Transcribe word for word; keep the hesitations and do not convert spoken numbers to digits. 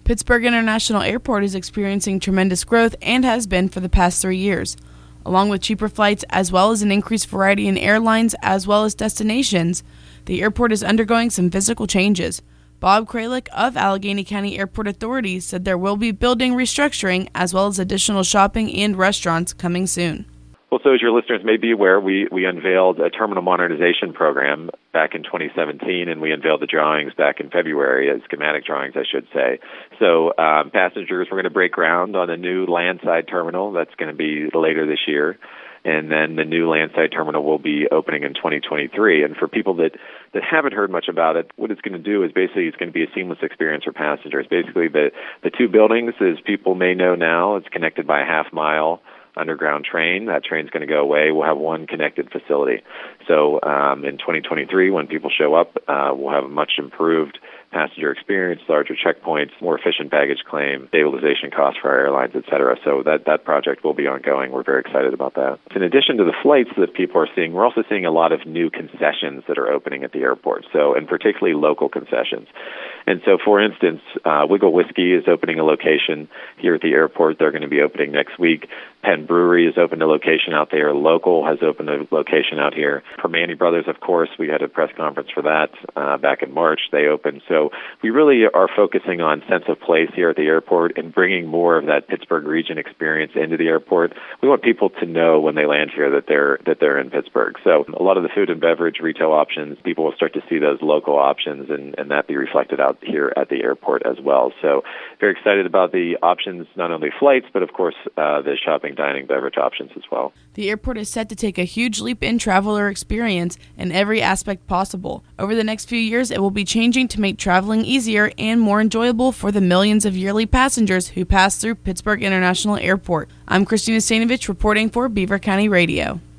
Pittsburgh International Airport is experiencing tremendous growth and has been for the past three years. Along with cheaper flights as well as an increased variety in airlines as well as destinations, the airport is undergoing some physical changes. Bob Kralik of Allegheny County Airport Authority said there will be building restructuring as well as additional shopping and restaurants coming soon. Well, so as your listeners may be aware, we, we unveiled a terminal modernization program back in twenty seventeen, and we unveiled the drawings back in February, as schematic drawings, I should say. So um, passengers, we're going to break ground on a new landside terminal that's going to be later this year. And then the new landside terminal will be opening in twenty twenty-three. And for people that, that haven't heard much about it, what it's going to do is basically it's going to be a seamless experience for passengers. Basically, the, the two buildings, as people may know now, it's connected by a half-mile underground train. That train's going to go away. We'll have one connected facility. So um, in twenty twenty-three, when people show up, uh, we'll have a much improved passenger experience, larger checkpoints, more efficient baggage claim, stabilization costs for our airlines, et cetera. So that, that project will be ongoing. We're very excited about that. In addition to the flights that people are seeing, we're also seeing a lot of new concessions that are opening at the airport, so and particularly local concessions. And so, for instance, uh, Wiggle Whiskey is opening a location here at the airport. They're going to be opening next week. Penn Brewery has opened a location out there. Local has opened a location out here. Permane Brothers, of course, we had a press conference for that uh, back in March. They opened. So we really are focusing on sense of place here at the airport and bringing more of that Pittsburgh region experience into the airport. We want people to know when they land here that they're that they're in Pittsburgh. So a lot of the food and beverage retail options, people will start to see those local options and, and that be reflected out here at the airport as well. So very excited about the options, not only flights, but of course uh, the shopping, dining, beverage options as well. The airport is set to take a huge leap in traveler experience in every aspect possible. Over the next few years, it will be changing to make traveling easier and more enjoyable for the millions of yearly passengers who pass through Pittsburgh International Airport. I'm Christina Stanovich reporting for Beaver County Radio.